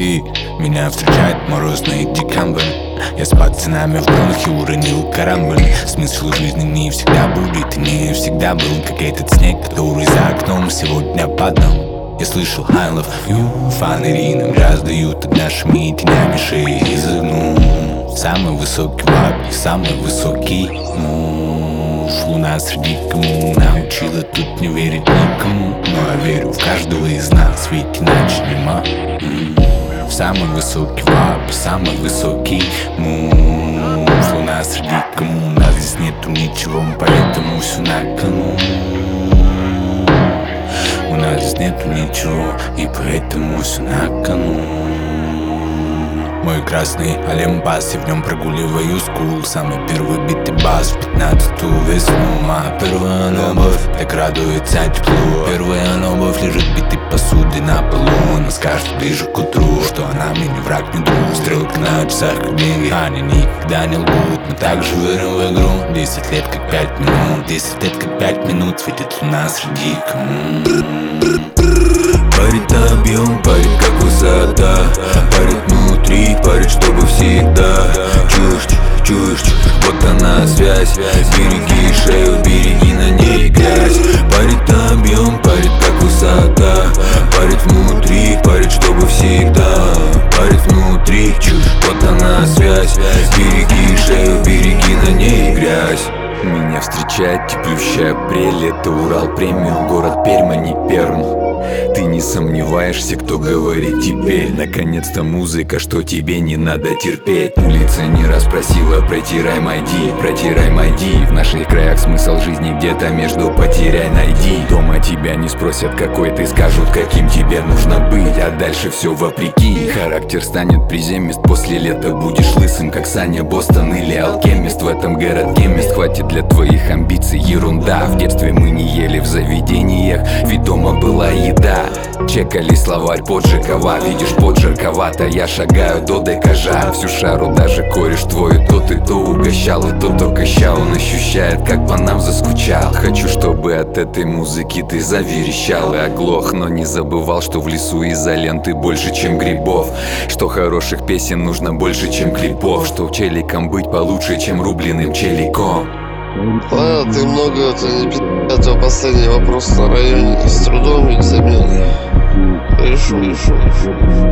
И меня встречает морозный декабрь. Я с пацанами в гонах и уронил карамбль. Смысл жизни не всегда будет и не всегда был, как этот снег, который за окном сегодня падал. Я слышал I love you, фонари нам раздают над нашими тенями шеи изогнул. Самый высокий вайб, самый высокий муж. Луна среди кому научила тут не верить никому. Но я верю в каждого из нас, ведь иначе не могу. Самый высокий вайб, самый высокий мув. Луна среди кому, нас здесь нету ничего, поэтому все на кону. У нас здесь нету ничего, и поэтому все на кону. Мой красный Олимпас, и в нем прогуливаю скул. Самый первый битый бас в 15-ю весну. Моя первая любовь так радуется теплу. Первая любовь лежит битой посуды на полу. Она скажет ближе к утру, что она мне не враг, не друг. Стрелки на часах как деньги, они никогда не лгут. Мы также верим в игру. 10 лет как 5 минут, 10 лет как 5 минут. Светит луна среди кому. Парит объем, парит как высота. Парит внутри, парит чтобы всегда. Чушь, вот она связь. Береги шею, береги на ней грязь. Парит объем, парит как высота. Парит внутри, парит чтобы всегда. Парит внутри, вот она связь. Береги шею, береги на ней грязь. Меня встречает теплющая апрель. Это Урал премиум, город Пермь, а не Перм. Ты не сомневаешься, кто говорит теперь. Наконец-то музыка, что тебе не надо терпеть. Улица не раз просила протирай майди, протирай майди. В наших краях смысл жизни где-то между потеряй найди. Дома тебя не спросят какой ты, скажут каким тебе нужно быть. А дальше все вопреки. Характер станет приземист, после лета будешь лысым, как Саня Бостон или Алкемист. В этом городке мест хватит для твоих амбиций, ерунда. В детстве мы не ели в заведениях, ведь дома была еда. Чекали словарь Поджикова, видишь, поджарковато. Я шагаю до декажа, всю шару, даже кореш твой. То ты то угощал, и то только ща. Он ощущает, как по нам заскучал. Хочу, чтобы от этой музыки ты заверещал и оглох, но не забывал, что в лесу изоленты больше, чем грибов. Что хороших песен нужно больше, чем клипов. Что челиком быть получше, чем рубленым челиком. Понял, ты много, это не пи***, а последний вопрос на районе. С трудом экзамен. Решу.